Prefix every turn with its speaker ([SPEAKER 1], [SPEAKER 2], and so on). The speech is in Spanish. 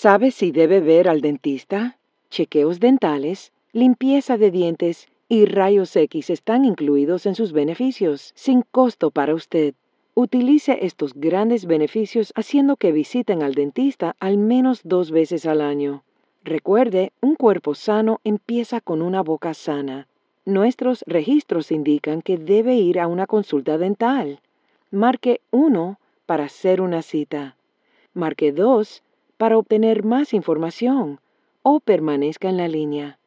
[SPEAKER 1] ¿Sabe si debe ver al dentista? Chequeos dentales, limpieza de dientes y rayos X están incluidos en sus beneficios, sin costo para usted. Utilice estos grandes beneficios haciendo que visiten al dentista al menos 2 veces al año. Recuerde, un cuerpo sano empieza con una boca sana. Nuestros registros indican que debe ir a una consulta dental. Marque 1 para hacer una cita. Marque 2 para obtener más información o permanezca en la línea.